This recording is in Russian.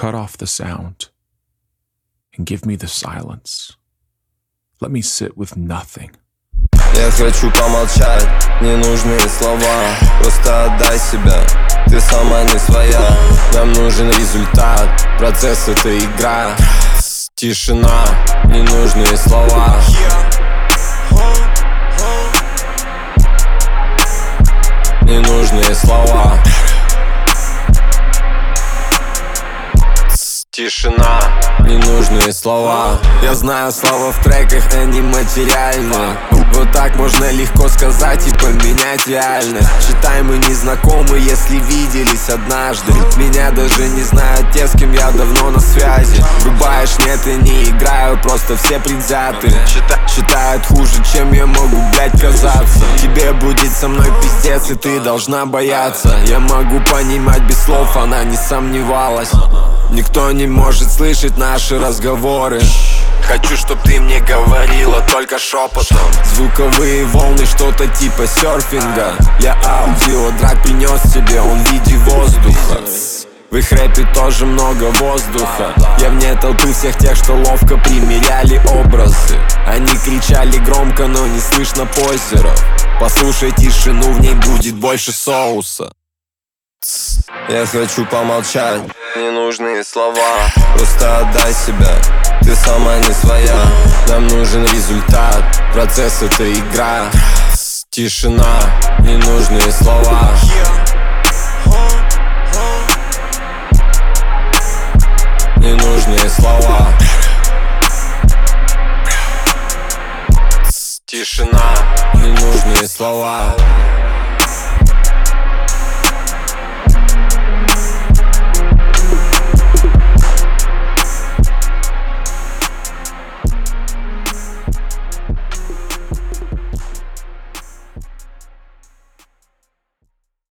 cut off the sound and give me the silence. Let me sit with nothing. Я хочу помолчать, ненужные слова. Просто отдай себя, ты сама не своя. Нам нужен результат, процесс — это игра. Тишина, ненужные слова. Ненужные слова. Тишина, ненужные слова. Я знаю, слова в треках, они материальны. Вот так можно легко сказать и поменять реальность. Считай, мы не знакомы, если виделись однажды. Меня даже не знают те, с кем я давно на связи. Врубаешь, нет, я не играю, просто все предвзяты. Считают хуже, чем я могу, блять, казаться. Тебе будет со мной пиздец, и ты должна бояться. Я могу понимать без слов, она не сомневалась. Никто не может слышать наши разговоры. Хочу, чтоб ты мне говорила только шепотом. Звуковые волны, что-то типа серфинга. Я аудиодрак принес тебе, он в виде воздуха. В их рэпе тоже много воздуха. Я вне толпы всех тех, что ловко примеряли образы. Они кричали громко, но не слышно позеров. Послушай тишину, в ней будет больше соуса. Я хочу помолчать, ненужные слова. Просто отдай себя, ты сама не своя. Нам нужен результат, процесс — это игра. Тишина, ненужные слова. Ненужные слова. Тишина, ненужные слова.